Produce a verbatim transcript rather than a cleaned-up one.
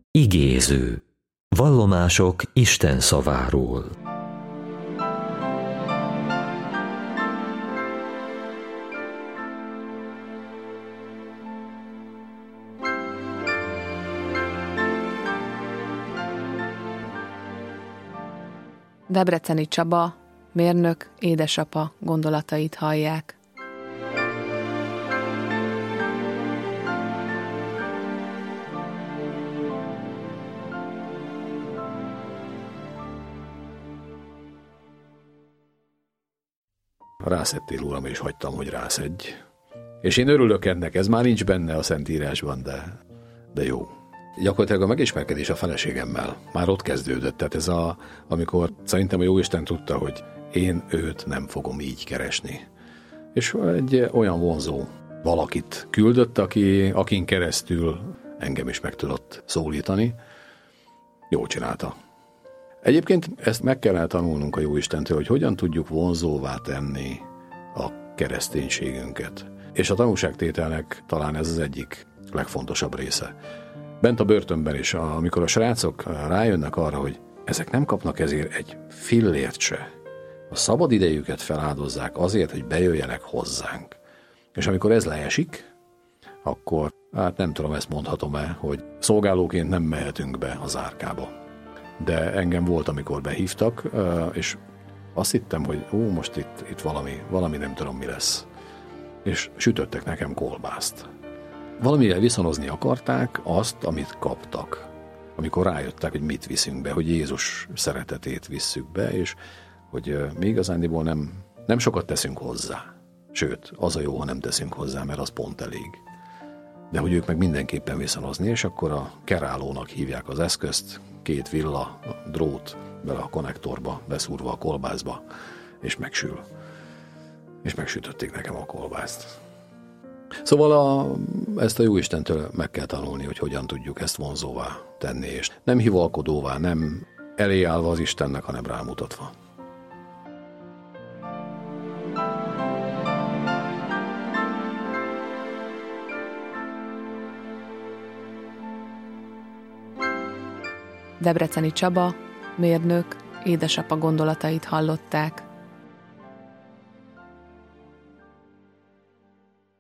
Igéző. Vallomások Isten szaváról. Debreceni Csaba, mérnök, édesapa gondolatait hallják. Rászedtél, Uram, és hagytam, hogy rászedj. És én örülök ennek, ez már nincs benne a Szentírásban, de, de jó. Gyakorlatilag a megismerkedés a feleségemmel már ott kezdődött, tehát ez a, amikor szerintem a Jóisten tudta, hogy én őt nem fogom így keresni. És egy olyan vonzó valakit küldött, aki, akin keresztül engem is meg tudott szólítani. Jól csinálta. Egyébként ezt meg kellene tanulnunk a Jóistentől, hogy hogyan tudjuk vonzóvá tenni a kereszténységünket. És a tanúságtételnek talán ez az egyik legfontosabb része. Bent a börtönben is, amikor a srácok rájönnek arra, hogy ezek nem kapnak ezért egy fillért se. A szabad idejüket feláldozzák azért, hogy bejöjjenek hozzánk. És amikor ez leesik, akkor, hát nem tudom, ezt mondhatom-e, hogy szolgálóként nem mehetünk be az árkába. De engem volt, amikor behívtak, és azt hittem, hogy ó, most itt, itt valami, valami nem tudom, mi lesz. És sütöttek nekem kolbászt. Valamivel viszonozni akarták azt, amit kaptak. Amikor rájöttek, hogy mit viszünk be, hogy Jézus szeretetét visszük be, és hogy mi igazándiból nem, nem sokat teszünk hozzá. Sőt, az a jó, ha nem teszünk hozzá, mert az pont elég. De hogy ők meg mindenképpen viszonozni, és akkor a kerálónak hívják az eszközt, két villa, drót bele a konnektorba, beszúrva a kolbászba, és megsül. És megsütötték nekem a kolbászt. Szóval a, ezt a Jóistentől meg kell tanulni, hogy hogyan tudjuk ezt vonzóvá tenni, és nem hivalkodóvá, nem elé állva az Istennek, hanem rámutatva. Debreceni Csaba, mérnök, édesapa gondolatait hallották.